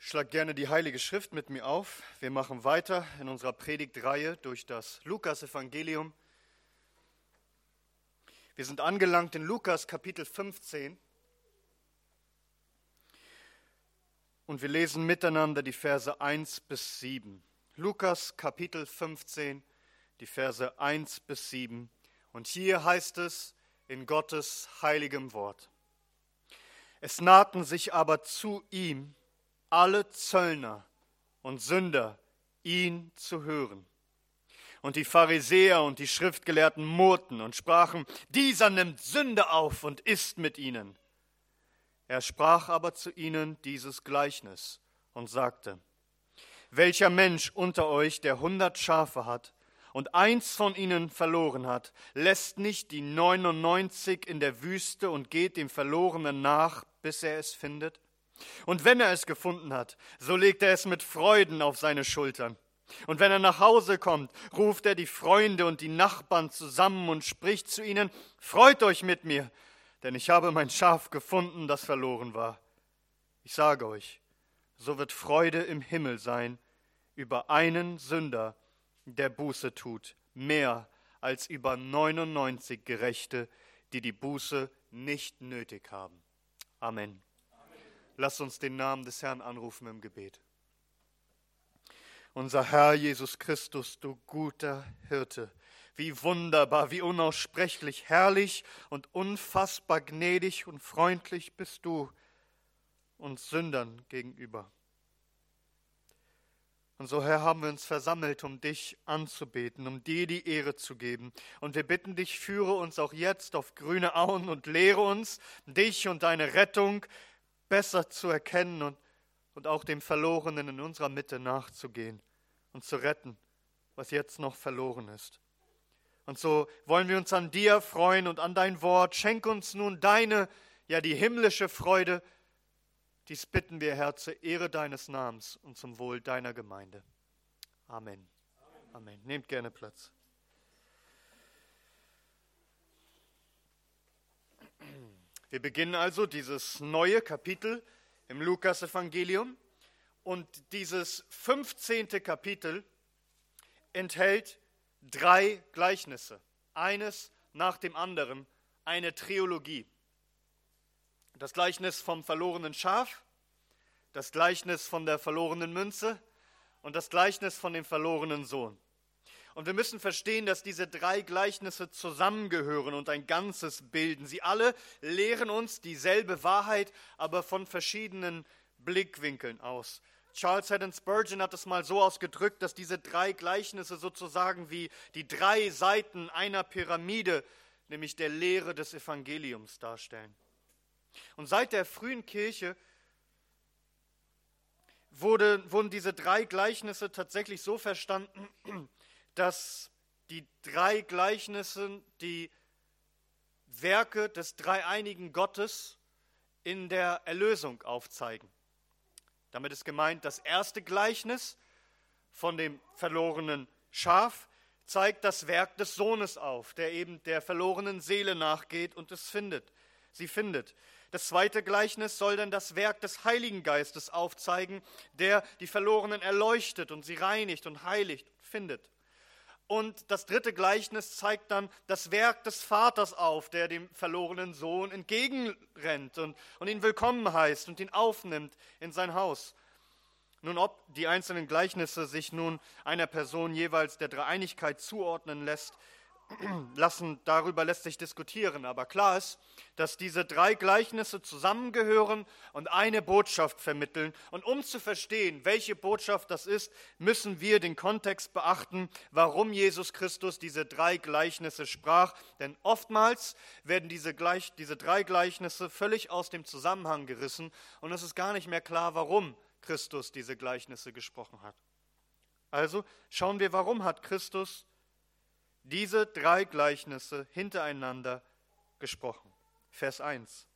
Schlag gerne die Heilige Schrift mit mir auf. Wir machen weiter in unserer Predigtreihe durch das Lukas-Evangelium. Wir sind angelangt in Lukas Kapitel 15 und wir lesen miteinander die Verse 1 bis 7. Lukas Kapitel 15, die Verse 1 bis 7. Und hier heißt es in Gottes heiligem Wort: Es nahten sich aber zu ihm alle Zöllner und Sünder, ihn zu hören. Und die Pharisäer und die Schriftgelehrten murrten und sprachen: Dieser nimmt Sünde auf und isst mit ihnen. Er sprach aber zu ihnen dieses Gleichnis und sagte: Welcher Mensch unter euch, der 100 Schafe hat und eins von ihnen verloren hat, lässt nicht die 99 in der Wüste und geht dem Verlorenen nach, bis er es findet? Und wenn er es gefunden hat, so legt er es mit Freuden auf seine Schultern. Und wenn er nach Hause kommt, ruft er die Freunde und die Nachbarn zusammen und spricht zu ihnen: Freut euch mit mir, denn ich habe mein Schaf gefunden, das verloren war. Ich sage euch, so wird Freude im Himmel sein über einen Sünder, der Buße tut, mehr als über 99 Gerechte, die die Buße nicht nötig haben. Amen. Lasst uns den Namen des Herrn anrufen im Gebet. Unser Herr Jesus Christus, du guter Hirte, wie wunderbar, wie unaussprechlich herrlich und unfassbar gnädig und freundlich bist du uns Sündern gegenüber. Und so, Herr, haben wir uns versammelt, um dich anzubeten, um dir die Ehre zu geben. Und wir bitten dich, führe uns auch jetzt auf grüne Auen und lehre uns, dich und deine Rettung besser zu erkennen und auch dem Verlorenen in unserer Mitte nachzugehen und zu retten, was jetzt noch verloren ist. Und so wollen wir uns an dir freuen und an dein Wort. Schenk uns nun deine, ja die himmlische Freude. Dies bitten wir, Herr, zur Ehre deines Namens und zum Wohl deiner Gemeinde. Amen. Amen. Nehmt gerne Platz. Wir beginnen also dieses neue Kapitel im Lukas-Evangelium. Und dieses 15. Kapitel enthält 3 Gleichnisse, eines nach dem anderen, eine Trilogie. Das Gleichnis vom verlorenen Schaf, das Gleichnis von der verlorenen Münze und das Gleichnis von dem verlorenen Sohn. Und wir müssen verstehen, dass diese 3 Gleichnisse zusammengehören und ein Ganzes bilden. Sie alle lehren uns dieselbe Wahrheit, aber von verschiedenen Blickwinkeln aus. Charles Haddon Spurgeon hat es mal so ausgedrückt, dass diese 3 Gleichnisse sozusagen wie die 3 Seiten einer Pyramide, nämlich der Lehre des Evangeliums, darstellen. Und seit der frühen Kirche wurden diese 3 Gleichnisse tatsächlich so verstanden, dass die 3 Gleichnisse die Werke des dreieinigen Gottes in der Erlösung aufzeigen. Damit ist gemeint, das erste Gleichnis von dem verlorenen Schaf zeigt das Werk des Sohnes auf, der eben der verlorenen Seele nachgeht und sie findet. Das zweite Gleichnis soll dann das Werk des Heiligen Geistes aufzeigen, der die Verlorenen erleuchtet und sie reinigt und heiligt und findet. Und das dritte Gleichnis zeigt dann das Werk des Vaters auf, der dem verlorenen Sohn entgegenrennt und ihn willkommen heißt und ihn aufnimmt in sein Haus. Nun, ob die einzelnen Gleichnisse sich nun einer Person jeweils der Dreieinigkeit zuordnen lassen, darüber lässt sich diskutieren. Aber klar ist, dass diese 3 Gleichnisse zusammengehören und eine Botschaft vermitteln. Und um zu verstehen, welche Botschaft das ist, müssen wir den Kontext beachten, warum Jesus Christus diese 3 Gleichnisse sprach. Denn oftmals werden diese 3 Gleichnisse völlig aus dem Zusammenhang gerissen und es ist gar nicht mehr klar, warum Christus diese Gleichnisse gesprochen hat. Also schauen wir, warum hat Christus diese 3 Gleichnisse hintereinander gesprochen. Vers 1.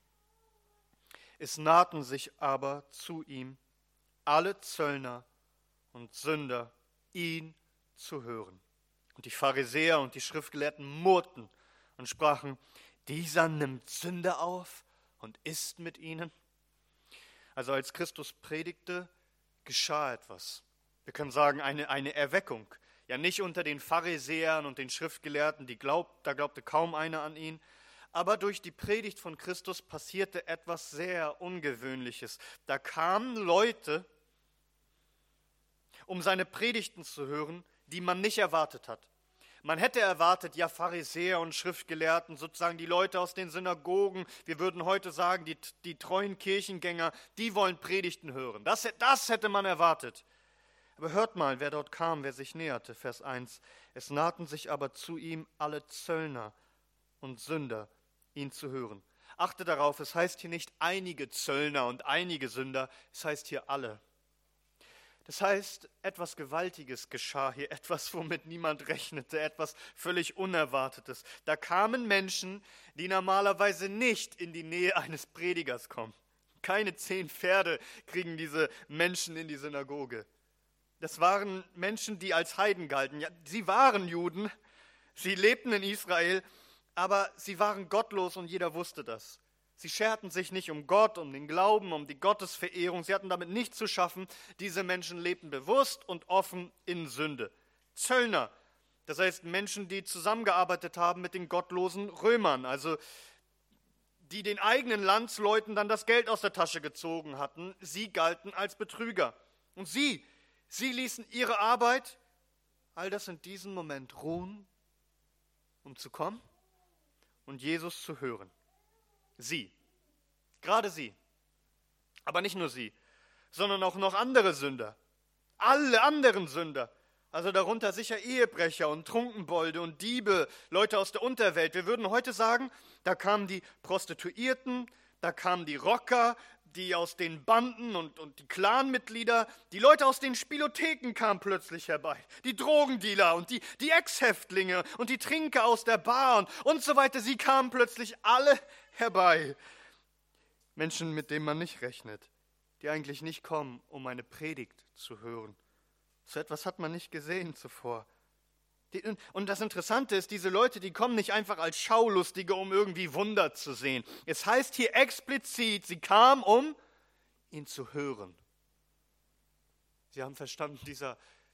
Es nahten sich aber zu ihm alle Zöllner und Sünder, ihn zu hören. Und die Pharisäer und die Schriftgelehrten murrten und sprachen: Dieser nimmt Sünde auf und isst mit ihnen. Also als Christus predigte, geschah etwas. Wir können sagen, eine Erweckung. Ja, nicht unter den Pharisäern und den Schriftgelehrten, da glaubte kaum einer an ihn. Aber durch die Predigt von Christus passierte etwas sehr Ungewöhnliches. Da kamen Leute, um seine Predigten zu hören, die man nicht erwartet hat. Man hätte erwartet, ja, Pharisäer und Schriftgelehrten, sozusagen die Leute aus den Synagogen, wir würden heute sagen, die treuen Kirchengänger, die wollen Predigten hören. Das hätte man erwartet. Aber hört mal, wer dort kam, wer sich näherte, Vers 1. Es nahten sich aber zu ihm alle Zöllner und Sünder, ihn zu hören. Achte darauf, es heißt hier nicht einige Zöllner und einige Sünder, es heißt hier alle. Das heißt, etwas Gewaltiges geschah hier, etwas, womit niemand rechnete, etwas völlig Unerwartetes. Da kamen Menschen, die normalerweise nicht in die Nähe eines Predigers kommen. Keine 10 Pferde kriegen diese Menschen in die Synagoge. Das waren Menschen, die als Heiden galten. Ja, sie waren Juden, sie lebten in Israel, aber sie waren gottlos und jeder wusste das. Sie scherten sich nicht um Gott, um den Glauben, um die Gottesverehrung. Sie hatten damit nichts zu schaffen. Diese Menschen lebten bewusst und offen in Sünde. Zöllner, das heißt Menschen, die zusammengearbeitet haben mit den gottlosen Römern, also die den eigenen Landsleuten dann das Geld aus der Tasche gezogen hatten. Sie galten als Betrüger. Und sie ließen ihre Arbeit, all das in diesem Moment ruhen, um zu kommen und Jesus zu hören. Sie, gerade sie, aber nicht nur sie, sondern auch noch andere Sünder, alle anderen Sünder, also darunter sicher Ehebrecher und Trunkenbolde und Diebe, Leute aus der Unterwelt. Wir würden heute sagen, da kamen die Prostituierten, da kamen die Rocker, die aus den Banden und die Clanmitglieder, die Leute aus den Spielotheken kamen plötzlich herbei, die Drogendealer und die Ex-Häftlinge und die Trinker aus der Bar und so weiter, sie kamen plötzlich alle herbei. Menschen, mit denen man nicht rechnet, die eigentlich nicht kommen, um eine Predigt zu hören. So etwas hat man nicht gesehen zuvor. Und das Interessante ist, diese Leute, die kommen nicht einfach als Schaulustige, um irgendwie Wunder zu sehen. Es heißt hier explizit, sie kamen, um ihn zu hören. Sie haben verstanden, dieser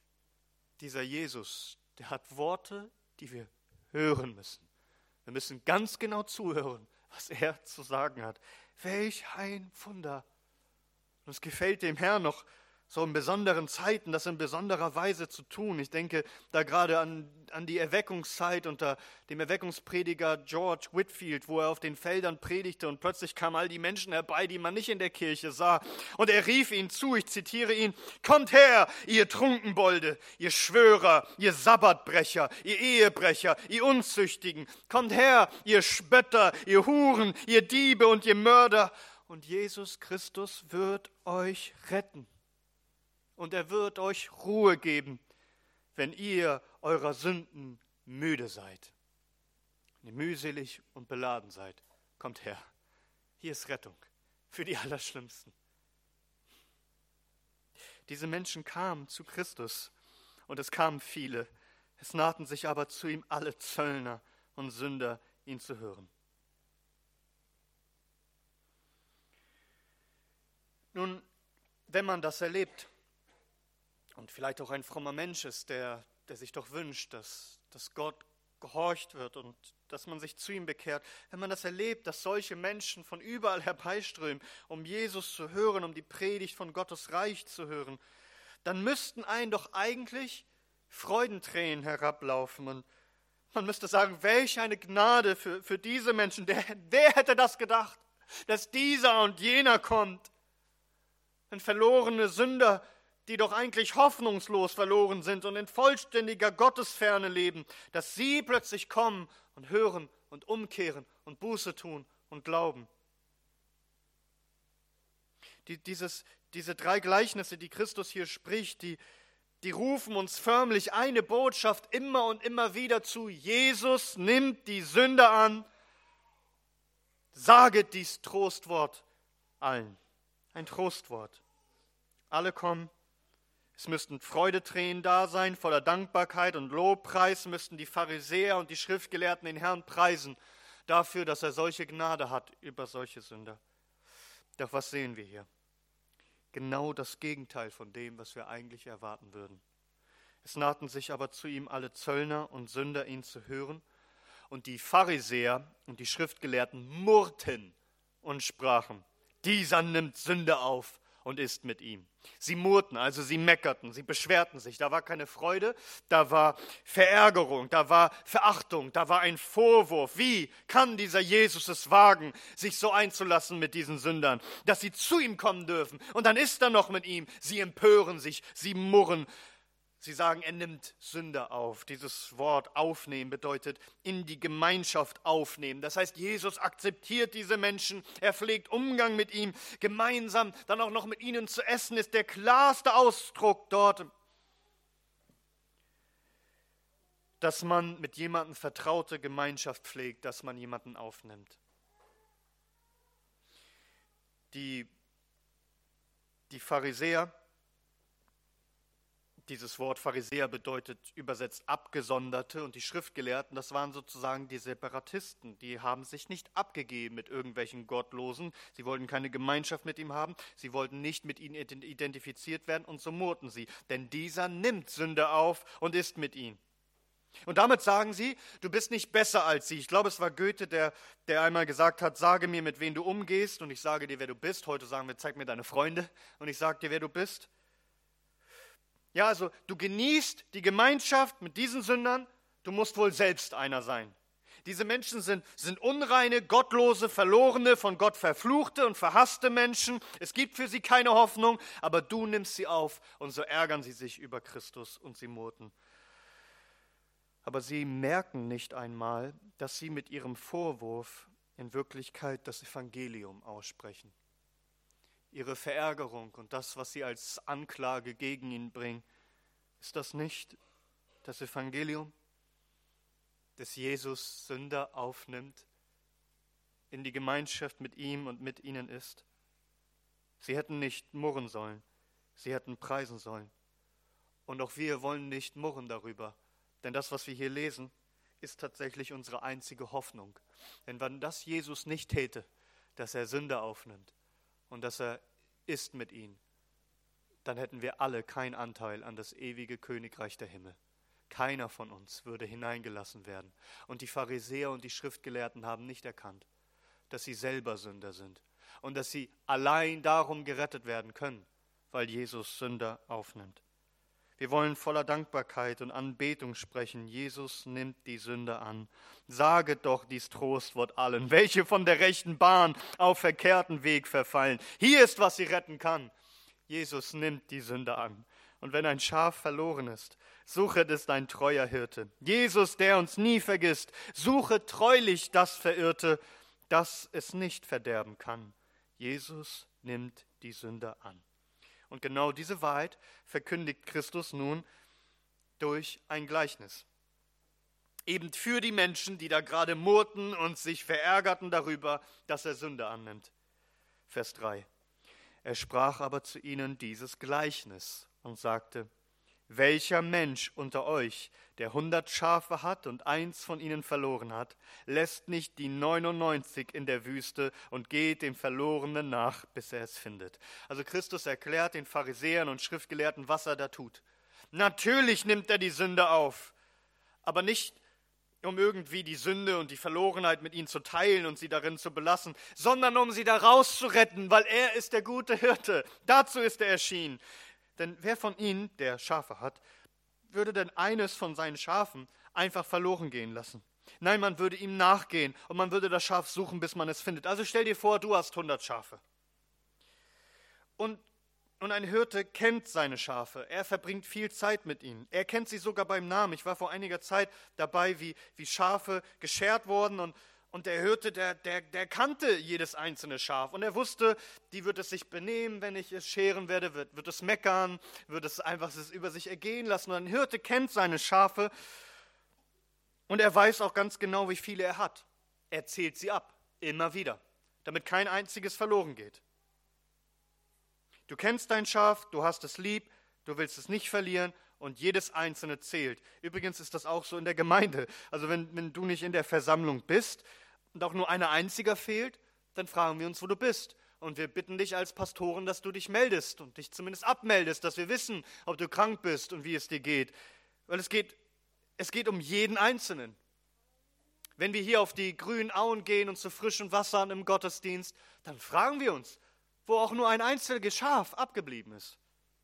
Jesus, der hat Worte, die wir hören müssen. Wir müssen ganz genau zuhören, was er zu sagen hat. Welch ein Wunder. Und es gefällt dem Herrn noch, so in besonderen Zeiten, das in besonderer Weise zu tun. Ich denke da gerade an die Erweckungszeit unter dem Erweckungsprediger George Whitefield, wo er auf den Feldern predigte und plötzlich kamen all die Menschen herbei, die man nicht in der Kirche sah. Und er rief ihnen zu, ich zitiere ihn, kommt her, ihr Trunkenbolde, ihr Schwörer, ihr Sabbatbrecher, ihr Ehebrecher, ihr Unzüchtigen. Kommt her, ihr Spötter, ihr Huren, ihr Diebe und ihr Mörder. Und Jesus Christus wird euch retten. Und er wird euch Ruhe geben, wenn ihr eurer Sünden müde seid. Wenn ihr mühselig und beladen seid, kommt her. Hier ist Rettung für die Allerschlimmsten. Diese Menschen kamen zu Christus und es kamen viele. Es nahten sich aber zu ihm alle Zöllner und Sünder, ihn zu hören. Nun, wenn man das erlebt, und vielleicht auch ein frommer Mensch ist, der sich doch wünscht, dass Gott gehorcht wird und dass man sich zu ihm bekehrt. Wenn man das erlebt, dass solche Menschen von überall herbeiströmen, um Jesus zu hören, um die Predigt von Gottes Reich zu hören, dann müssten einen doch eigentlich Freudentränen herablaufen. Und man müsste sagen, welch eine Gnade für diese Menschen. Wer hätte das gedacht, dass dieser und jener kommt? Ein verlorene Sünder, die doch eigentlich hoffnungslos verloren sind und in vollständiger Gottesferne leben, dass sie plötzlich kommen und hören und umkehren und Buße tun und glauben. Diese 3 Gleichnisse, die Christus hier spricht, die rufen uns förmlich eine Botschaft immer und immer wieder zu. Jesus nimmt die Sünder an, saget dies Trostwort allen. Ein Trostwort. Alle kommen. Es müssten Freudetränen da sein, voller Dankbarkeit und Lobpreis müssten die Pharisäer und die Schriftgelehrten den Herrn preisen dafür, dass er solche Gnade hat über solche Sünder. Doch was sehen wir hier? Genau das Gegenteil von dem, was wir eigentlich erwarten würden. Es nahten sich aber zu ihm alle Zöllner und Sünder, ihn zu hören. Und die Pharisäer und die Schriftgelehrten murrten und sprachen, dieser nimmt Sünde auf und isst mit ihm. Sie murrten, also sie meckerten, sie beschwerten sich. Da war keine Freude, da war Verärgerung, da war Verachtung, da war ein Vorwurf. Wie kann dieser Jesus es wagen, sich so einzulassen mit diesen Sündern, dass sie zu ihm kommen dürfen? Und dann isst er noch mit ihm. Sie empören sich, sie murren. Sie sagen, er nimmt Sünder auf. Dieses Wort aufnehmen bedeutet in die Gemeinschaft aufnehmen. Das heißt, Jesus akzeptiert diese Menschen, er pflegt Umgang mit ihm. Gemeinsam dann auch noch mit ihnen zu essen, ist der klarste Ausdruck dort, dass man mit jemandem vertraute Gemeinschaft pflegt, dass man jemanden aufnimmt. Die Pharisäer, dieses Wort Pharisäer bedeutet übersetzt Abgesonderte, und die Schriftgelehrten, das waren sozusagen die Separatisten. Die haben sich nicht abgegeben mit irgendwelchen Gottlosen. Sie wollten keine Gemeinschaft mit ihm haben. Sie wollten nicht mit ihnen identifiziert werden, und so murrten sie. Denn dieser nimmt Sünde auf und isst mit ihnen. Und damit sagen sie, du bist nicht besser als sie. Ich glaube, es war Goethe, der einmal gesagt hat, sage mir, mit wem du umgehst, und ich sage dir, wer du bist. Heute sagen wir, zeig mir deine Freunde, und ich sage dir, wer du bist. Ja, also du genießt die Gemeinschaft mit diesen Sündern, du musst wohl selbst einer sein. Diese Menschen sind unreine, gottlose, verlorene, von Gott verfluchte und verhasste Menschen. Es gibt für sie keine Hoffnung, aber du nimmst sie auf, und so ärgern sie sich über Christus und sie murrten. Aber sie merken nicht einmal, dass sie mit ihrem Vorwurf in Wirklichkeit das Evangelium aussprechen. Ihre Verärgerung und das, was sie als Anklage gegen ihn bringen, ist das nicht das Evangelium, dass Jesus Sünder aufnimmt, in die Gemeinschaft mit ihm und mit ihnen ist? Sie hätten nicht murren sollen, sie hätten preisen sollen. Und auch wir wollen nicht murren darüber, denn das, was wir hier lesen, ist tatsächlich unsere einzige Hoffnung. Denn wenn das Jesus nicht täte, dass er Sünder aufnimmt, und dass er isst mit ihnen, dann hätten wir alle keinen Anteil an das ewige Königreich der Himmel. Keiner von uns würde hineingelassen werden. Und die Pharisäer und die Schriftgelehrten haben nicht erkannt, dass sie selber Sünder sind und dass sie allein darum gerettet werden können, weil Jesus Sünder aufnimmt. Wir wollen voller Dankbarkeit und Anbetung sprechen. Jesus nimmt die Sünde an. Saget doch dies Trostwort allen, welche von der rechten Bahn auf verkehrten Weg verfallen. Hier ist, was sie retten kann. Jesus nimmt die Sünde an. Und wenn ein Schaf verloren ist, suchet es dein treuer Hirte. Jesus, der uns nie vergisst, suche treulich das Verirrte, das es nicht verderben kann. Jesus nimmt die Sünde an. Und genau diese Wahrheit verkündigt Christus nun durch ein Gleichnis. Eben für die Menschen, die da gerade murrten und sich verärgerten darüber, dass er Sünde annimmt. Vers 3. Er sprach aber zu ihnen dieses Gleichnis und sagte, welcher Mensch unter euch, der 100 Schafe hat und eins von ihnen verloren hat, lässt nicht die 99 in der Wüste und geht dem Verlorenen nach, bis er es findet. Also Christus erklärt den Pharisäern und Schriftgelehrten, was er da tut. Natürlich nimmt er die Sünde auf, aber nicht um irgendwie die Sünde und die Verlorenheit mit ihnen zu teilen und sie darin zu belassen, sondern um sie da rauszuretten, weil er ist der gute Hirte. Dazu ist er erschienen. Denn wer von ihnen, der Schafe hat, würde denn eines von seinen Schafen einfach verloren gehen lassen? Nein, man würde ihm nachgehen und man würde das Schaf suchen, bis man es findet. Also stell dir vor, du hast 100 Schafe. Und ein Hirte kennt seine Schafe. Er verbringt viel Zeit mit ihnen. Er kennt sie sogar beim Namen. Ich war vor einiger Zeit dabei, wie Schafe geschert wurden, und der Hirte, der kannte jedes einzelne Schaf. Und er wusste, die wird es sich benehmen, wenn ich es scheren werde, wird es meckern, wird es einfach über sich ergehen lassen. Und ein Hirte kennt seine Schafe und er weiß auch ganz genau, wie viele er hat. Er zählt sie ab, immer wieder, damit kein einziges verloren geht. Du kennst dein Schaf, du hast es lieb, du willst es nicht verlieren, und jedes einzelne zählt. Übrigens ist das auch so in der Gemeinde. Also wenn du nicht in der Versammlung bist und auch nur einer einziger fehlt, dann fragen wir uns, wo du bist. Und wir bitten dich als Pastoren, dass du dich meldest und dich zumindest abmeldest, dass wir wissen, ob du krank bist und wie es dir geht. Weil es geht um jeden Einzelnen. Wenn wir hier auf die grünen Auen gehen und zu frischen Wassern im Gottesdienst, dann fragen wir uns, wo auch nur ein einziges Schaf abgeblieben ist.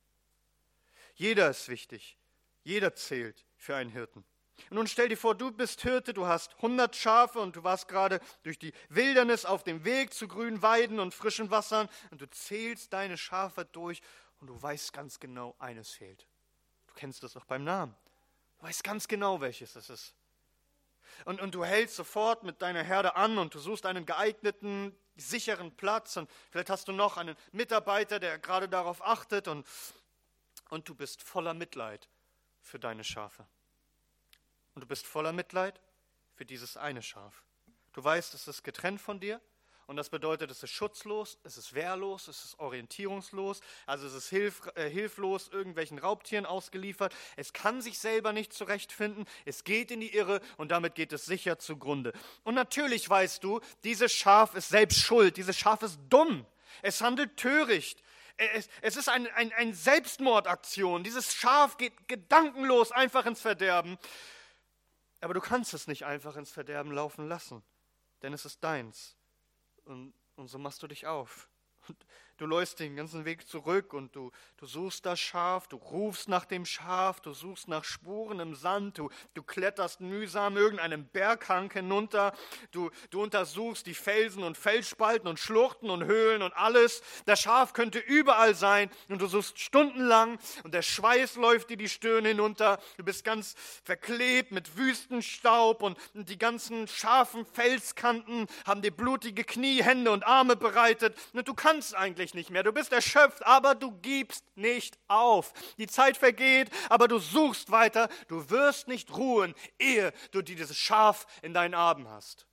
Jeder ist wichtig. Jeder zählt für einen Hirten. Und nun stell dir vor, du bist Hirte, du hast 100 Schafe und du warst gerade durch die Wildernis auf dem Weg zu grünen Weiden und frischen Wassern und du zählst deine Schafe durch und du weißt ganz genau, eines fehlt. Du kennst das auch beim Namen. Du weißt ganz genau, welches es ist. Und du hältst sofort mit deiner Herde an und du suchst einen geeigneten, sicheren Platz und vielleicht hast du noch einen Mitarbeiter, der gerade darauf achtet und du bist voller Mitleid für deine Schafe. Und du bist voller Mitleid für dieses eine Schaf. Du weißt, es ist getrennt von dir und das bedeutet, es ist schutzlos, es ist wehrlos, es ist orientierungslos, also es ist hilflos irgendwelchen Raubtieren ausgeliefert. Es kann sich selber nicht zurechtfinden, es geht in die Irre und damit geht es sicher zugrunde. Und natürlich weißt du, dieses Schaf ist selbst schuld, dieses Schaf ist dumm, es handelt töricht. Es ist eine Selbstmordaktion. Dieses Schaf geht gedankenlos einfach ins Verderben. Aber du kannst es nicht einfach ins Verderben laufen lassen, denn es ist deins. Und so machst du dich auf. Und du läufst den ganzen Weg zurück und du suchst das Schaf, du rufst nach dem Schaf, du suchst nach Spuren im Sand, du kletterst mühsam irgendeinen Berghang hinunter, du untersuchst die Felsen und Felsspalten und Schluchten und Höhlen und alles. Das Schaf könnte überall sein und du suchst stundenlang und der Schweiß läuft dir die Stirn hinunter. Du bist ganz verklebt mit Wüstenstaub und die ganzen scharfen Felskanten haben dir blutige Knie, Hände und Arme bereitet und du kannst eigentlich nicht mehr. Du bist erschöpft, aber du gibst nicht auf. Die Zeit vergeht, aber du suchst weiter. Du wirst nicht ruhen, ehe du dieses Schaf in deinen Armen hast.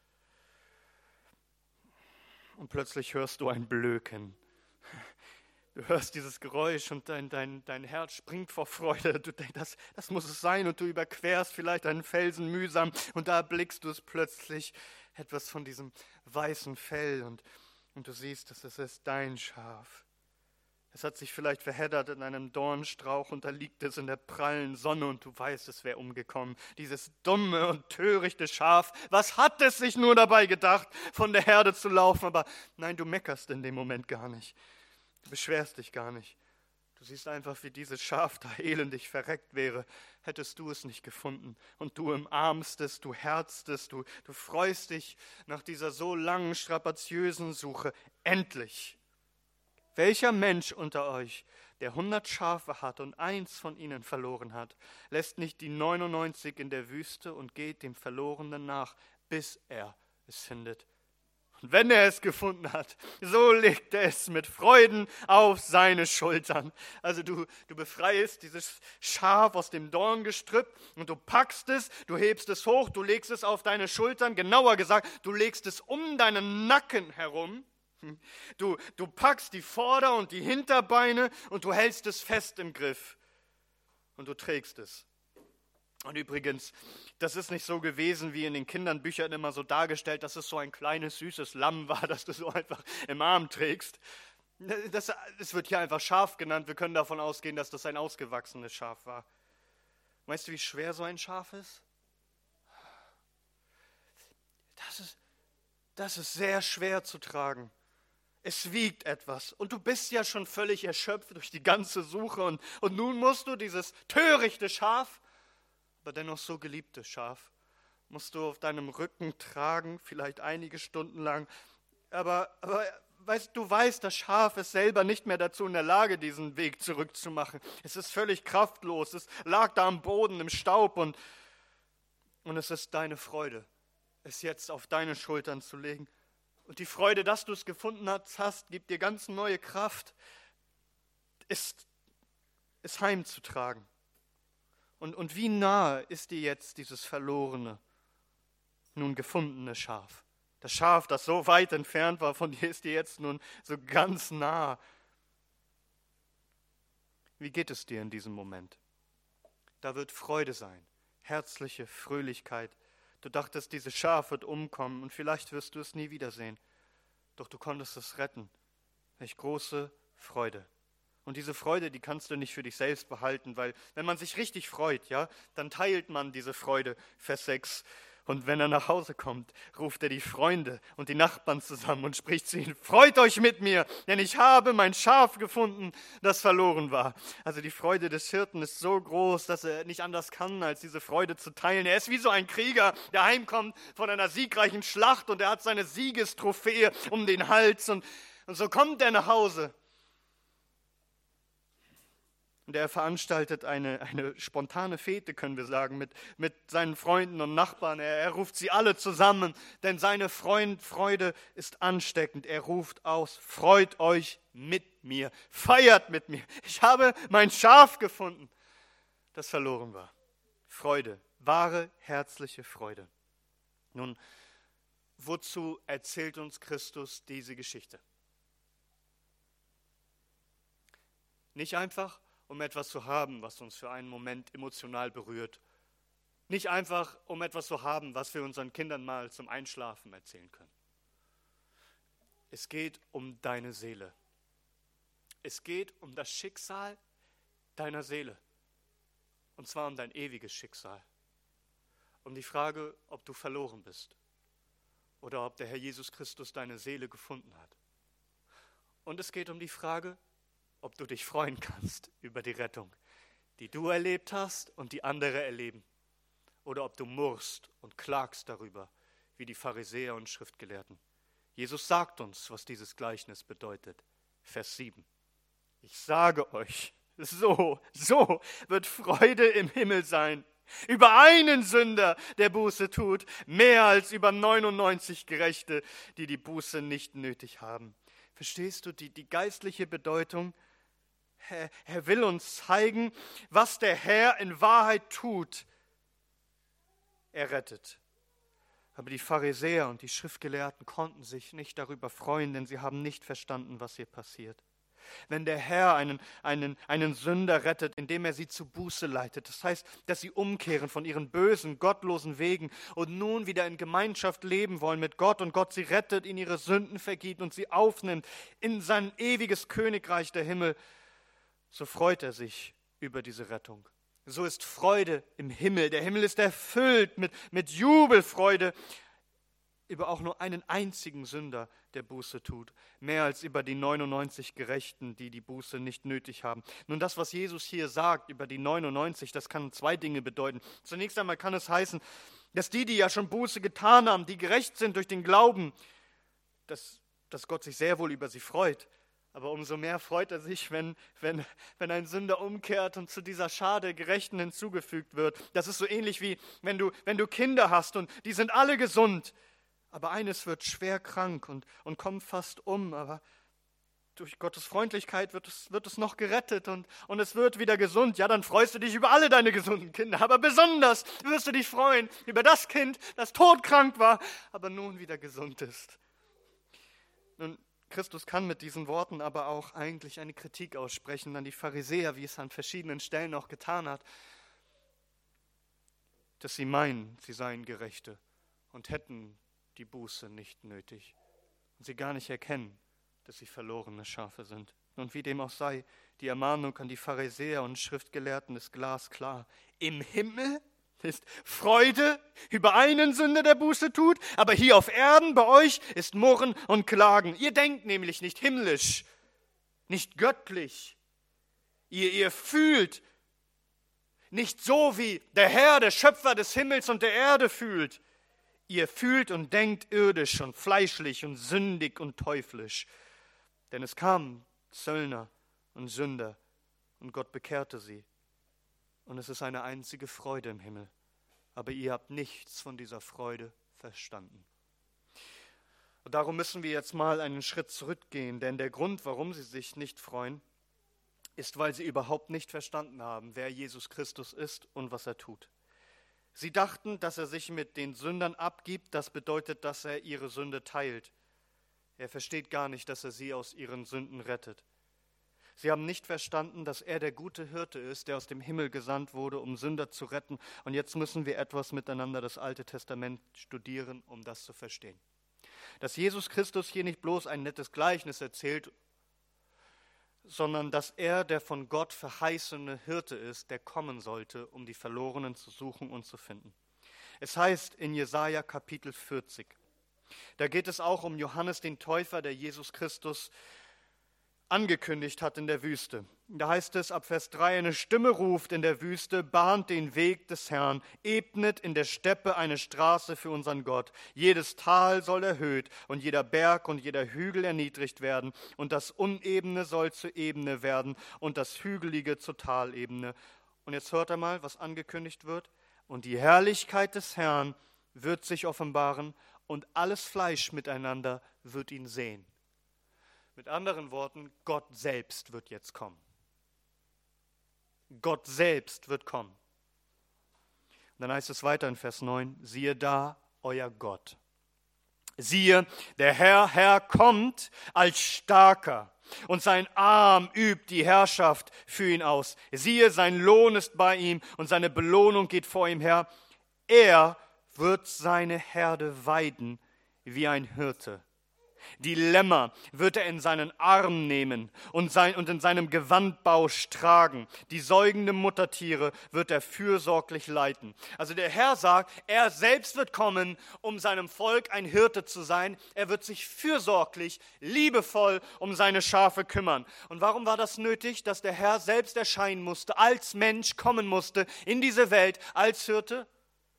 Und plötzlich hörst du ein Blöken. Du hörst dieses Geräusch und dein Herz springt vor Freude. Du denkst, das muss es sein und du überquerst vielleicht einen Felsen mühsam und da erblickst du es plötzlich, etwas von diesem weißen Fell und du siehst, dass es ist dein Schaf. Es hat sich vielleicht verheddert in einem Dornstrauch und da liegt es in der prallen Sonne und du weißt, es wäre umgekommen. Dieses dumme und törichte Schaf, was hat es sich nur dabei gedacht, von der Herde zu laufen? Aber nein, du meckerst in dem Moment gar nicht. Du beschwerst dich gar nicht. Du siehst einfach, wie dieses Schaf da elendig verreckt wäre, hättest du es nicht gefunden. Und du umarmst es, du herztest, du freust dich nach dieser so langen, strapaziösen Suche. Endlich! Welcher Mensch unter euch, der 100 Schafe hat und eins von ihnen verloren hat, lässt nicht die 99 in der Wüste und geht dem Verlorenen nach, bis er es findet? Und wenn er es gefunden hat, so legt er es mit Freuden auf seine Schultern. Also du befreist dieses Schaf aus dem Dorngestrüpp und du packst es, du hebst es hoch, du legst es auf deine Schultern, genauer gesagt, du legst es um deinen Nacken herum. Du packst die Vorder- und die Hinterbeine und du hältst es fest im Griff und du trägst es. Und übrigens, das ist nicht so gewesen, wie in den Kindernbüchern immer so dargestellt, dass es so ein kleines, süßes Lamm war, das du so einfach im Arm trägst. Es wird hier einfach Schaf genannt. Wir können davon ausgehen, dass das ein ausgewachsenes Schaf war. Weißt du, wie schwer so ein Schaf ist? Das ist sehr schwer zu tragen. Es wiegt etwas und du bist ja schon völlig erschöpft durch die ganze Suche und nun musst du dieses törichte Schaf, aber dennoch so geliebte Schaf, musst du auf deinem Rücken tragen, vielleicht einige Stunden lang. Aber du weißt, das Schaf ist selber nicht mehr dazu in der Lage, diesen Weg zurückzumachen. Es ist völlig kraftlos, es lag da am Boden im Staub und es ist deine Freude, es jetzt auf deine Schultern zu legen. Und die Freude, dass du es gefunden hast, gibt dir ganz neue Kraft, es heimzutragen. Und wie nahe ist dir jetzt dieses verlorene, nun gefundene Schaf? Das Schaf, das so weit entfernt war von dir, ist dir jetzt nun so ganz nah. Wie geht es dir in diesem Moment? Da wird Freude sein, herzliche Fröhlichkeit. Du dachtest, dieses Schaf wird umkommen und vielleicht wirst du es nie wiedersehen. Doch du konntest es retten Welch große Freude. Und diese Freude, die kannst du nicht für dich selbst behalten, weil wenn man sich richtig freut, ja, dann teilt man diese Freude, Vers 6. Und wenn er nach Hause kommt, ruft er die Freunde und die Nachbarn zusammen und spricht zu ihnen: Freut euch mit mir, denn ich habe mein Schaf gefunden, das verloren war. Also die Freude des Hirten ist so groß, dass er nicht anders kann, als diese Freude zu teilen. Er ist wie so ein Krieger, der heimkommt von einer siegreichen Schlacht und er hat seine Siegestrophäe um den Hals und so kommt er nach Hause. Und er veranstaltet eine spontane Fete, können wir sagen, mit seinen Freunden und Nachbarn. Er ruft sie alle zusammen, denn seine Freude ist ansteckend. Er ruft aus: Freut euch mit mir, feiert mit mir. Ich habe mein Schaf gefunden, das verloren war. Freude, wahre, herzliche Freude. Nun, wozu erzählt uns Christus diese Geschichte? Nicht einfach, um etwas zu haben, was uns für einen Moment emotional berührt. Nicht einfach, um etwas zu haben, was wir unseren Kindern mal zum Einschlafen erzählen können. Es geht um deine Seele. Es geht um das Schicksal deiner Seele. Und zwar um dein ewiges Schicksal. Um die Frage, ob du verloren bist oder ob der Herr Jesus Christus deine Seele gefunden hat. Und es geht um die Frage, ob du dich freuen kannst über die Rettung, die du erlebt hast und die andere erleben. Oder ob du murrst und klagst darüber, wie die Pharisäer und Schriftgelehrten. Jesus sagt uns, was dieses Gleichnis bedeutet. Vers 7. Ich sage euch, so wird Freude im Himmel sein über einen Sünder, der Buße tut, mehr als über 99 Gerechte, die die Buße nicht nötig haben. Verstehst du die geistliche Bedeutung? Er will uns zeigen, was der Herr in Wahrheit tut. Er rettet. Aber die Pharisäer und die Schriftgelehrten konnten sich nicht darüber freuen, denn sie haben nicht verstanden, was hier passiert. Wenn der Herr einen Sünder rettet, indem er sie zu Buße leitet, das heißt, dass sie umkehren von ihren bösen, gottlosen Wegen und nun wieder in Gemeinschaft leben wollen mit Gott und Gott sie rettet, ihnen ihre Sünden vergibt und sie aufnimmt in sein ewiges Königreich der Himmel, so freut er sich über diese Rettung. So ist Freude im Himmel. Der Himmel ist erfüllt mit Jubelfreude über auch nur einen einzigen Sünder, der Buße tut. Mehr als über die 99 Gerechten, die die Buße nicht nötig haben. Nun, das, was Jesus hier sagt über die 99, das kann zwei Dinge bedeuten. Zunächst einmal kann es heißen, dass die ja schon Buße getan haben, die gerecht sind durch den Glauben, dass Gott sich sehr wohl über sie freut. Aber umso mehr freut er sich, wenn ein Sünder umkehrt und zu dieser Schar der Gerechten hinzugefügt wird. Das ist so ähnlich wie, wenn du Kinder hast und die sind alle gesund, aber eines wird schwer krank und kommt fast um, aber durch Gottes Freundlichkeit wird es noch gerettet und es wird wieder gesund. Ja, dann freust du dich über alle deine gesunden Kinder, aber besonders wirst du dich freuen über das Kind, das todkrank war, aber nun wieder gesund ist. Nun, Christus kann mit diesen Worten aber auch eigentlich eine Kritik aussprechen an die Pharisäer, wie es an verschiedenen Stellen auch getan hat, dass sie meinen, sie seien Gerechte und hätten die Buße nicht nötig und sie gar nicht erkennen, dass sie verlorene Schafe sind. Und wie dem auch sei, die Ermahnung an die Pharisäer und Schriftgelehrten ist glasklar. Im Himmel ist Freude über einen Sünder, der Buße tut, aber hier auf Erden bei euch ist Murren und Klagen. Ihr denkt nämlich nicht himmlisch, nicht göttlich. Ihr fühlt nicht so, wie der Herr, der Schöpfer des Himmels und der Erde fühlt. Ihr fühlt und denkt irdisch und fleischlich und sündig und teuflisch. Denn es kamen Zöllner und Sünder und Gott bekehrte sie. Und es ist eine einzige Freude im Himmel. Aber ihr habt nichts von dieser Freude verstanden. Und darum müssen wir jetzt mal einen Schritt zurückgehen, denn der Grund, warum sie sich nicht freuen, ist, weil sie überhaupt nicht verstanden haben, wer Jesus Christus ist und was er tut. Sie dachten, dass er sich mit den Sündern abgibt, das bedeutet, dass er ihre Sünde teilt. Er versteht gar nicht, dass er sie aus ihren Sünden rettet. Sie haben nicht verstanden, dass er der gute Hirte ist, der aus dem Himmel gesandt wurde, um Sünder zu retten. Und jetzt müssen wir etwas miteinander das Alte Testament studieren, um das zu verstehen. Dass Jesus Christus hier nicht bloß ein nettes Gleichnis erzählt, sondern dass er der von Gott verheißene Hirte ist, der kommen sollte, um die Verlorenen zu suchen und zu finden. Es heißt in Jesaja Kapitel 40, da geht es auch um Johannes den Täufer, der Jesus Christus angekündigt hat in der Wüste. Da heißt es ab Vers 3, eine Stimme ruft in der Wüste, bahnt den Weg des Herrn, ebnet in der Steppe eine Straße für unseren Gott. Jedes Tal soll erhöht und jeder Berg und jeder Hügel erniedrigt werden und das Unebene soll zur Ebene werden und das Hügelige zur Talebene. Und jetzt hört einmal, was angekündigt wird. Und die Herrlichkeit des Herrn wird sich offenbaren und alles Fleisch miteinander wird ihn sehen. Mit anderen Worten, Gott selbst wird jetzt kommen. Gott selbst wird kommen. Und dann heißt es weiter in Vers 9, siehe da, euer Gott. Siehe, der Herr kommt als Starker und sein Arm übt die Herrschaft für ihn aus. Siehe, sein Lohn ist bei ihm und seine Belohnung geht vor ihm her. Er wird seine Herde weiden wie ein Hirte. Die Lämmer wird er in seinen Arm nehmen und in seinem Gewandbausch tragen. Die säugenden Muttertiere wird er fürsorglich leiten. Also der Herr sagt, er selbst wird kommen, um seinem Volk ein Hirte zu sein. Er wird sich fürsorglich, liebevoll um seine Schafe kümmern. Und warum war das nötig, dass der Herr selbst erscheinen musste, als Mensch kommen musste in diese Welt als Hirte?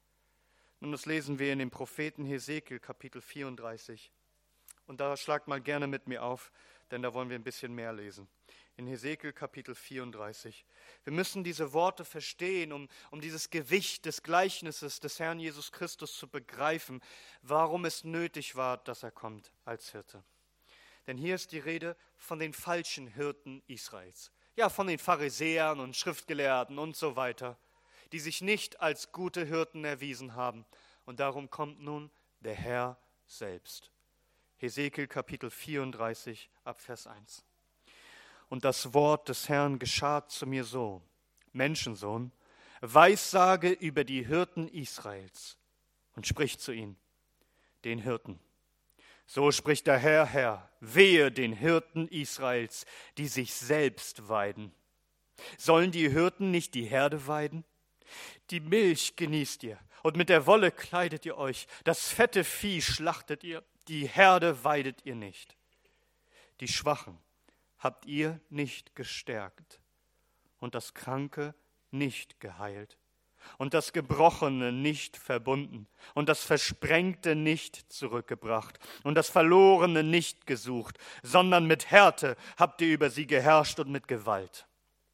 Nun, das lesen wir in dem Propheten Hesekiel, Kapitel 34. Und da schlagt mal gerne mit mir auf, denn da wollen wir ein bisschen mehr lesen. In Hesekiel Kapitel 34. Wir müssen diese Worte verstehen, um dieses Gewicht des Gleichnisses des Herrn Jesus Christus zu begreifen, warum es nötig war, dass er kommt als Hirte. Denn hier ist die Rede von den falschen Hirten Israels. Ja, von den Pharisäern und Schriftgelehrten und so weiter, die sich nicht als gute Hirten erwiesen haben. Und darum kommt nun der Herr selbst. Hesekiel Kapitel 34 ab Vers 1. Und das Wort des Herrn geschah zu mir so: Menschensohn, weissage über die Hirten Israels und sprich zu ihnen, den Hirten. So spricht der Herr, wehe den Hirten Israels, die sich selbst weiden. Sollen die Hirten nicht die Herde weiden? Die Milch genießt ihr und mit der Wolle kleidet ihr euch, das fette Vieh schlachtet ihr, die Herde weidet ihr nicht. Die Schwachen habt ihr nicht gestärkt und das Kranke nicht geheilt und das Gebrochene nicht verbunden und das Versprengte nicht zurückgebracht und das Verlorene nicht gesucht, sondern mit Härte habt ihr über sie geherrscht und mit Gewalt.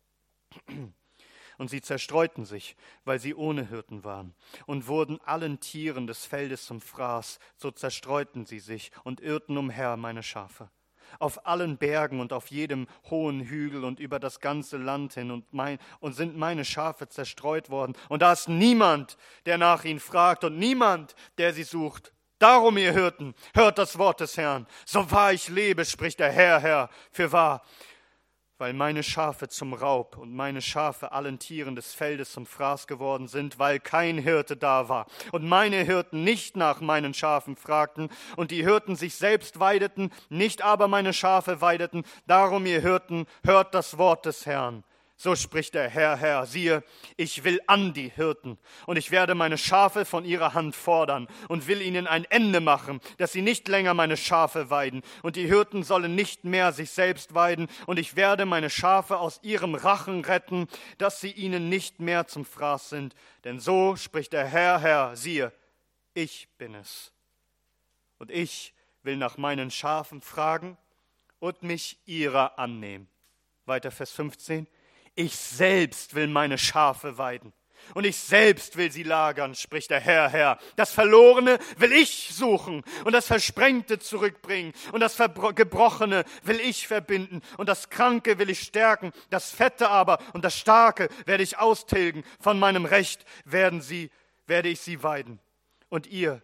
Und sie zerstreuten sich, weil sie ohne Hirten waren, und wurden allen Tieren des Feldes zum Fraß. So zerstreuten sie sich und irrten umher, meine Schafe. Auf allen Bergen und auf jedem hohen Hügel und über das ganze Land hin und sind meine Schafe zerstreut worden. Und da ist niemand, der nach ihnen fragt und niemand, der sie sucht. Darum, ihr Hirten, hört das Wort des Herrn. So wahr ich lebe, spricht der Herr, fürwahr. Weil meine Schafe zum Raub und meine Schafe allen Tieren des Feldes zum Fraß geworden sind, weil kein Hirte da war und meine Hirten nicht nach meinen Schafen fragten und die Hirten sich selbst weideten, nicht aber meine Schafe weideten. Darum, ihr Hirten, hört das Wort des Herrn. So spricht der Herr, siehe, ich will an die Hirten und ich werde meine Schafe von ihrer Hand fordern und will ihnen ein Ende machen, dass sie nicht länger meine Schafe weiden und die Hirten sollen nicht mehr sich selbst weiden und ich werde meine Schafe aus ihrem Rachen retten, dass sie ihnen nicht mehr zum Fraß sind. Denn so spricht der Herr, siehe, ich bin es. Und ich will nach meinen Schafen fragen und mich ihrer annehmen. Weiter Vers 15. Ich selbst will meine Schafe weiden und ich selbst will sie lagern, spricht der Herr. Das Verlorene will ich suchen und das Versprengte zurückbringen und das Gebrochene will ich verbinden und das Kranke will ich stärken, das Fette aber und das Starke werde ich austilgen. Von meinem Recht werde ich sie weiden. Und ihr,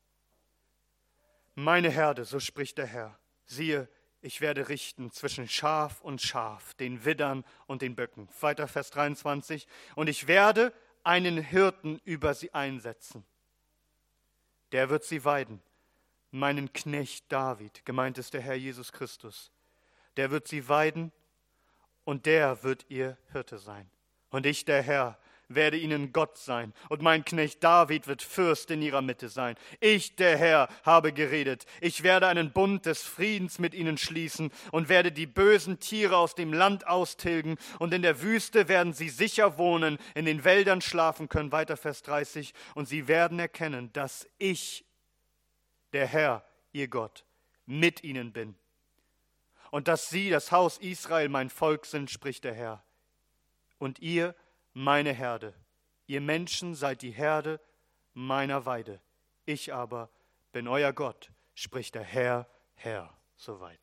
meine Herde, so spricht der Herr, siehe, ich werde richten zwischen Schaf und Schaf, den Widdern und den Böcken. Weiter Vers 23. Und ich werde einen Hirten über sie einsetzen. Der wird sie weiden. Meinen Knecht David, gemeint ist der Herr Jesus Christus. Der wird sie weiden und der wird ihr Hirte sein. Und ich, der Herr, werde ihnen Gott sein, und mein Knecht David wird Fürst in ihrer Mitte sein. Ich, der Herr, habe geredet. Ich werde einen Bund des Friedens mit ihnen schließen und werde die bösen Tiere aus dem Land austilgen, und in der Wüste werden sie sicher wohnen, in den Wäldern schlafen können. Weiter Vers 30. Und sie werden erkennen, dass ich, der Herr, ihr Gott, mit ihnen bin. Und dass sie, das Haus Israel, mein Volk sind, spricht der Herr. Und ihr, meine Herde, ihr Menschen seid die Herde meiner Weide. Ich aber bin euer Gott, spricht der Herr, Herr. Soweit.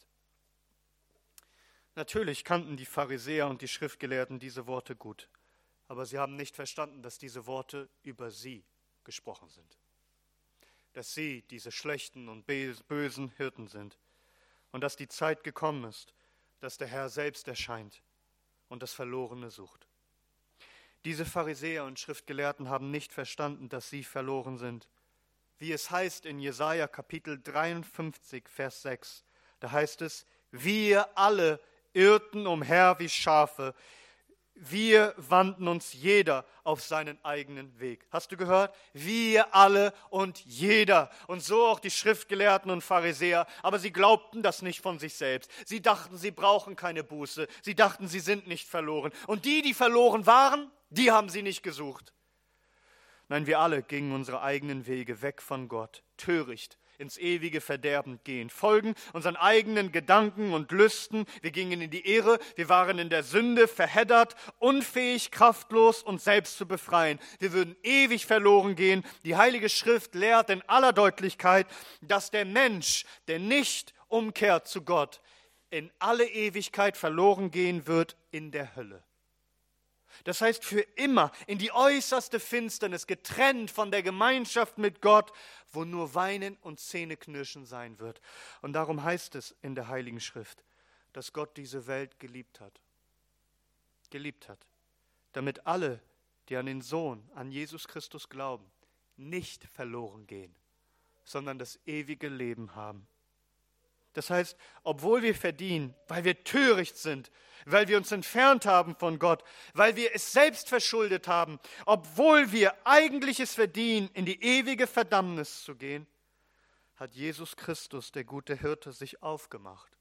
Natürlich kannten die Pharisäer und die Schriftgelehrten diese Worte gut, aber sie haben nicht verstanden, dass diese Worte über sie gesprochen sind. Dass sie diese schlechten und bösen Hirten sind und dass die Zeit gekommen ist, dass der Herr selbst erscheint und das Verlorene sucht. Diese Pharisäer und Schriftgelehrten haben nicht verstanden, dass sie verloren sind. Wie es heißt in Jesaja Kapitel 53, Vers 6, da heißt es, wir alle irrten umher wie Schafe, wir wandten uns jeder auf seinen eigenen Weg. Hast du gehört? Wir alle und jeder. Und so auch die Schriftgelehrten und Pharisäer. Aber sie glaubten das nicht von sich selbst. Sie dachten, sie brauchen keine Buße. Sie dachten, sie sind nicht verloren. Und die verloren waren, die haben sie nicht gesucht. Nein, wir alle gingen unsere eigenen Wege weg von Gott, töricht, ins ewige Verderben gehen, folgen unseren eigenen Gedanken und Lüsten. Wir gingen in die Irre, wir waren in der Sünde verheddert, unfähig, kraftlos, uns selbst zu befreien. Wir würden ewig verloren gehen. Die Heilige Schrift lehrt in aller Deutlichkeit, dass der Mensch, der nicht umkehrt zu Gott, in alle Ewigkeit verloren gehen wird in der Hölle. Das heißt, für immer in die äußerste Finsternis, getrennt von der Gemeinschaft mit Gott, wo nur Weinen und Zähneknirschen sein wird. Und darum heißt es in der Heiligen Schrift, dass Gott diese Welt geliebt hat. Geliebt hat, damit alle, die an den Sohn, an Jesus Christus glauben, nicht verloren gehen, sondern das ewige Leben haben. Das heißt, obwohl wir verdienen, weil wir töricht sind, weil wir uns entfernt haben von Gott, weil wir es selbst verschuldet haben, obwohl wir eigentlich es verdienen, in die ewige Verdammnis zu gehen, hat Jesus Christus, der gute Hirte, sich aufgemacht.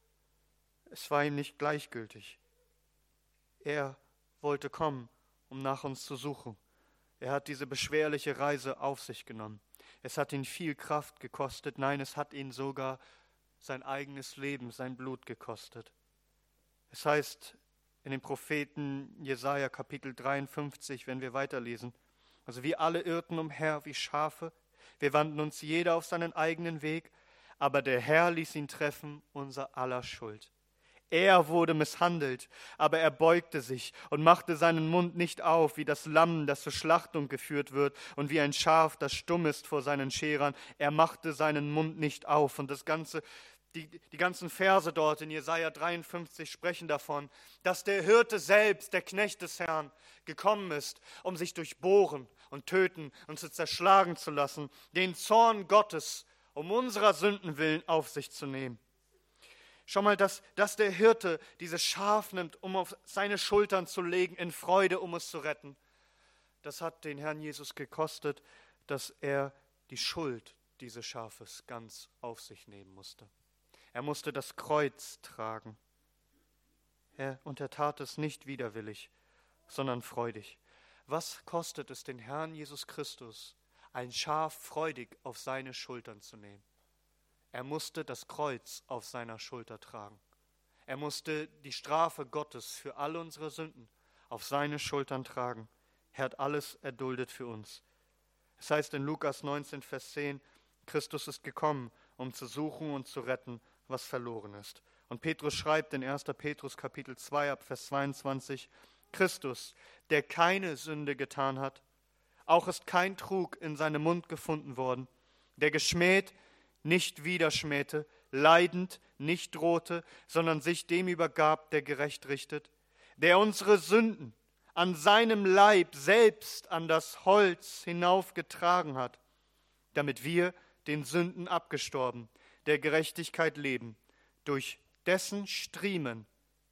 Es war ihm nicht gleichgültig. Er wollte kommen, um nach uns zu suchen. Er hat diese beschwerliche Reise auf sich genommen. Es hat ihn viel Kraft gekostet, nein, es hat ihn sogar sein eigenes Leben, sein Blut gekostet. Es heißt in dem Propheten Jesaja Kapitel 53, wenn wir weiterlesen, also wir alle irrten umher wie Schafe, wir wandten uns jeder auf seinen eigenen Weg, aber der Herr ließ ihn treffen, unser aller Schuld. Er wurde misshandelt, aber er beugte sich und machte seinen Mund nicht auf, wie das Lamm, das zur Schlachtung geführt wird, und wie ein Schaf, das stumm ist vor seinen Scherern. Er machte seinen Mund nicht auf. Und die ganzen Verse dort in Jesaja 53 sprechen davon, dass der Hirte selbst, der Knecht des Herrn, gekommen ist, um sich durchbohren und töten und zu zerschlagen zu lassen, den Zorn Gottes um unserer Sünden willen auf sich zu nehmen. Schau mal, dass der Hirte dieses Schaf nimmt, um auf seine Schultern zu legen, in Freude, um es zu retten. Das hat den Herrn Jesus gekostet, dass er die Schuld dieses Schafes ganz auf sich nehmen musste. Er musste das Kreuz tragen. Und er tat es nicht widerwillig, sondern freudig. Was kostet es den Herrn Jesus Christus, ein Schaf freudig auf seine Schultern zu nehmen? Er musste das Kreuz auf seiner Schulter tragen. Er musste die Strafe Gottes für alle unsere Sünden auf seine Schultern tragen. Er hat alles erduldet für uns. Es heißt in Lukas 19, Vers 10, Christus ist gekommen, um zu suchen und zu retten, was verloren ist. Und Petrus schreibt in 1. Petrus Kapitel 2 ab Vers 22, Christus, der keine Sünde getan hat, auch ist kein Trug in seinem Mund gefunden worden, der geschmäht nicht widerschmähte, leidend nicht drohte, sondern sich dem übergab, der gerecht richtet, der unsere Sünden an seinem Leib selbst an das Holz hinaufgetragen hat, damit wir den Sünden abgestorben, der Gerechtigkeit leben, durch dessen Striemen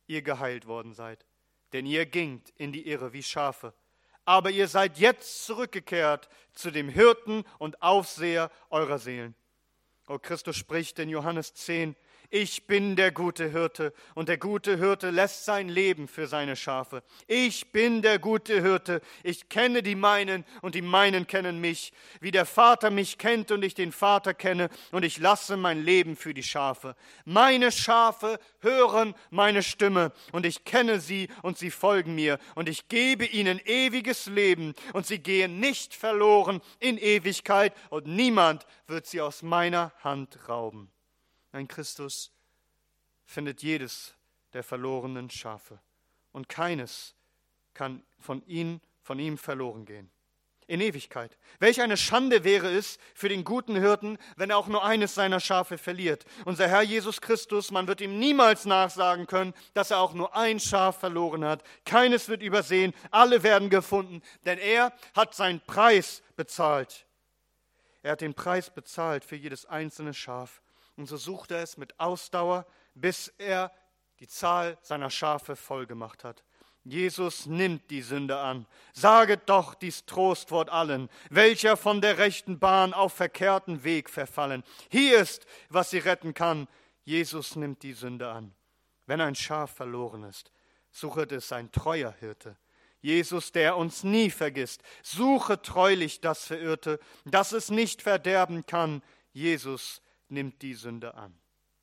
ihr geheilt worden seid. Denn ihr gingt in die Irre wie Schafe. Aber ihr seid jetzt zurückgekehrt zu dem Hirten und Aufseher eurer Seelen. O Christus spricht in Johannes 10, ich bin der gute Hirte und der gute Hirte lässt sein Leben für seine Schafe. Ich bin der gute Hirte, ich kenne die meinen und die meinen kennen mich, wie der Vater mich kennt und ich den Vater kenne und ich lasse mein Leben für die Schafe. Meine Schafe hören meine Stimme und ich kenne sie und sie folgen mir und ich gebe ihnen ewiges Leben und sie gehen nicht verloren in Ewigkeit und niemand wird sie aus meiner Hand rauben. Ein Christus findet jedes der verlorenen Schafe und keines kann von ihm verloren gehen. In Ewigkeit. Welch eine Schande wäre es für den guten Hirten, wenn er auch nur eines seiner Schafe verliert. Unser Herr Jesus Christus, man wird ihm niemals nachsagen können, dass er auch nur ein Schaf verloren hat. Keines wird übersehen, alle werden gefunden, denn er hat seinen Preis bezahlt. Er hat den Preis bezahlt für jedes einzelne Schaf. Und so sucht er es mit Ausdauer, bis er die Zahl seiner Schafe vollgemacht hat. Jesus nimmt die Sünde an. Saget doch dies Trostwort allen, welcher von der rechten Bahn auf verkehrten Weg verfallen. Hier ist, was sie retten kann. Jesus nimmt die Sünde an. Wenn ein Schaf verloren ist, suchet es ein treuer Hirte. Jesus, der uns nie vergisst, suche treulich das Verirrte, dass es nicht verderben kann. Jesus nimmt die Sünde an.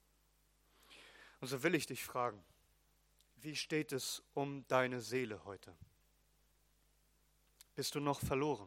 Und so will ich dich fragen, wie steht es um deine Seele heute? Bist du noch verloren?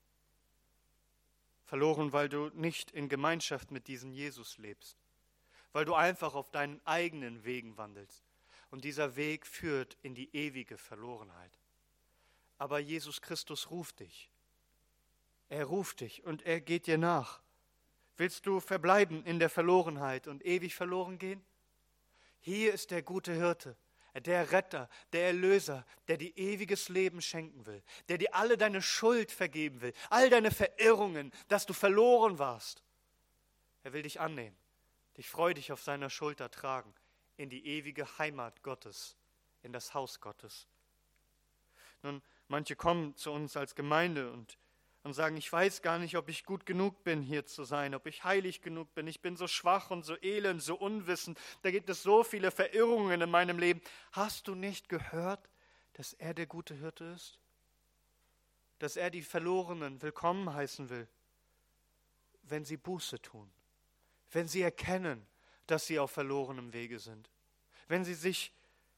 Verloren, weil du nicht in Gemeinschaft mit diesem Jesus lebst, weil du einfach auf deinen eigenen Wegen wandelst und dieser Weg führt in die ewige Verlorenheit. Aber Jesus Christus ruft dich. Er ruft dich und er geht dir nach. Willst du verbleiben in der Verlorenheit und ewig verloren gehen? Hier ist der gute Hirte, der Retter, der Erlöser, der dir ewiges Leben schenken will, der dir alle deine Schuld vergeben will, all deine Verirrungen, dass du verloren warst. Er will dich annehmen, dich freudig auf seiner Schulter tragen, in die ewige Heimat Gottes, in das Haus Gottes. Nun, manche kommen zu uns als Gemeinde und sagen, ich weiß gar nicht, ob ich gut genug bin, hier zu sein, ob ich heilig genug bin. Ich bin so schwach und so elend, so unwissend. Da gibt es so viele Verirrungen in meinem Leben. Hast du nicht gehört, dass er der gute Hirte ist? Dass er die Verlorenen willkommen heißen will, wenn sie Buße tun, wenn sie erkennen, dass sie auf verlorenem Wege sind, wenn sie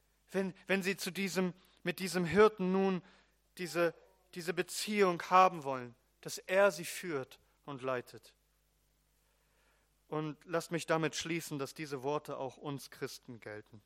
mit diesem Hirten nun diese Beziehung haben wollen, dass er sie führt und leitet. Und lasst mich damit schließen, dass diese Worte auch uns Christen gelten.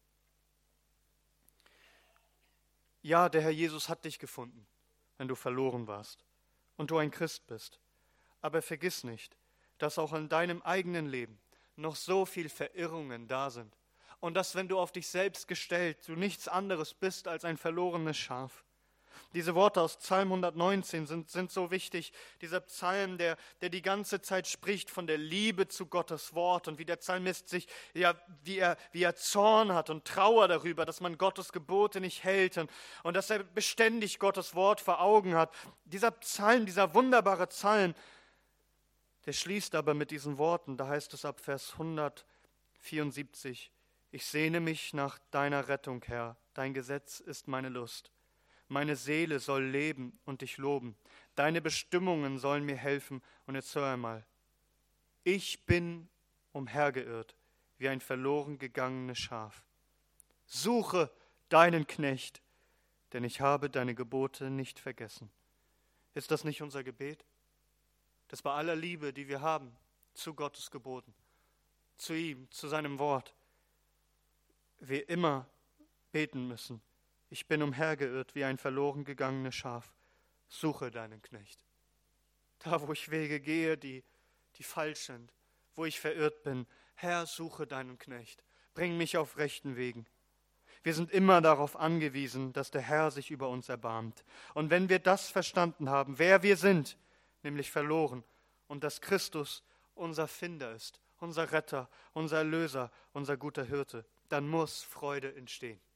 Ja, der Herr Jesus hat dich gefunden, wenn du verloren warst und du ein Christ bist. Aber vergiss nicht, dass auch in deinem eigenen Leben noch so viel Verirrungen da sind und dass, wenn du auf dich selbst gestellt, du nichts anderes bist als ein verlorenes Schaf. Diese Worte aus Psalm 119 sind so wichtig. Dieser Psalm, der die ganze Zeit spricht von der Liebe zu Gottes Wort und wie der Psalmist sich, ja, wie er Zorn hat und Trauer darüber, dass man Gottes Gebote nicht hält und dass er beständig Gottes Wort vor Augen hat. Dieser Psalm, dieser wunderbare Psalm, der schließt aber mit diesen Worten, da heißt es ab Vers 174, ich sehne mich nach deiner Rettung, Herr, dein Gesetz ist meine Lust. Meine Seele soll leben und dich loben. Deine Bestimmungen sollen mir helfen. Und jetzt hör einmal. Ich bin umhergeirrt wie ein verloren gegangenes Schaf. Suche deinen Knecht, denn ich habe deine Gebote nicht vergessen. Ist das nicht unser Gebet? Dass bei aller Liebe, die wir haben zu Gottes Geboten, zu ihm, zu seinem Wort, wir immer beten müssen. Ich bin umhergeirrt wie ein verloren gegangenes Schaf. Suche deinen Knecht. Da, wo ich Wege gehe, die falsch sind, wo ich verirrt bin, Herr, suche deinen Knecht. Bring mich auf rechten Wegen. Wir sind immer darauf angewiesen, dass der Herr sich über uns erbarmt. Und wenn wir das verstanden haben, wer wir sind, nämlich verloren, und dass Christus unser Finder ist, unser Retter, unser Erlöser, unser guter Hirte, dann muss Freude entstehen.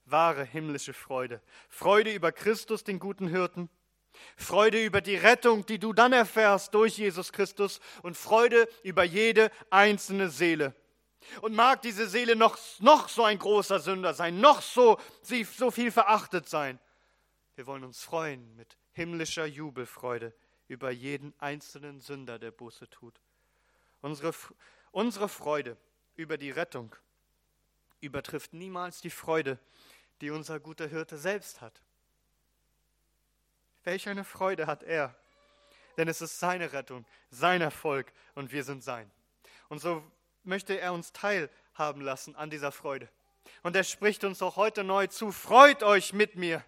wahre himmlische Freude. Freude über Christus, den guten Hirten. Freude über die Rettung, die du dann erfährst durch Jesus Christus. Und Freude über jede einzelne Seele. Und mag diese Seele noch so ein großer Sünder sein, noch so viel verachtet sein. Wir wollen uns freuen mit himmlischer Jubelfreude über jeden einzelnen Sünder, der Buße tut. Unsere Freude über die Rettung übertrifft niemals die Freude, die unser guter Hirte selbst hat. Welch eine Freude hat er, denn es ist seine Rettung, sein Erfolg und wir sind sein. Und so möchte er uns teilhaben lassen an dieser Freude. Und er spricht uns auch heute neu zu, freut euch mit mir.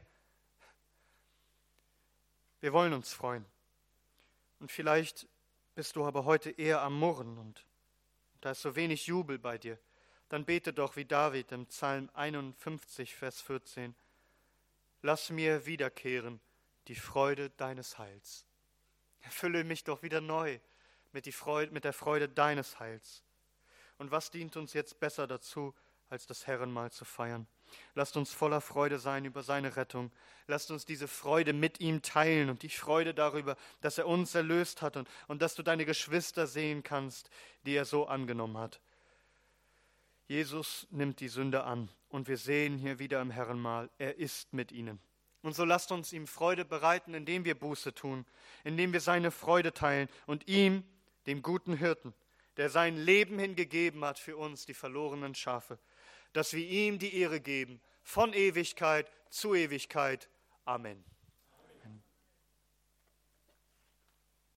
Wir wollen uns freuen. Und vielleicht bist du aber heute eher am Murren und da ist so wenig Jubel bei dir. Dann bete doch wie David im Psalm 51, Vers 14. Lass mir wiederkehren die Freude deines Heils. Erfülle mich doch wieder neu mit der Freude deines Heils. Und was dient uns jetzt besser dazu, als das Herrenmahl zu feiern? Lasst uns voller Freude sein über seine Rettung. Lasst uns diese Freude mit ihm teilen und die Freude darüber, dass er uns erlöst hat und dass du deine Geschwister sehen kannst, die er so angenommen hat. Jesus nimmt die Sünde an und wir sehen hier wieder im Herrenmahl, er ist mit ihnen. Und so lasst uns ihm Freude bereiten, indem wir Buße tun, indem wir seine Freude teilen und ihm, dem guten Hirten, der sein Leben hingegeben hat für uns, die verlorenen Schafe, dass wir ihm die Ehre geben, von Ewigkeit zu Ewigkeit. Amen.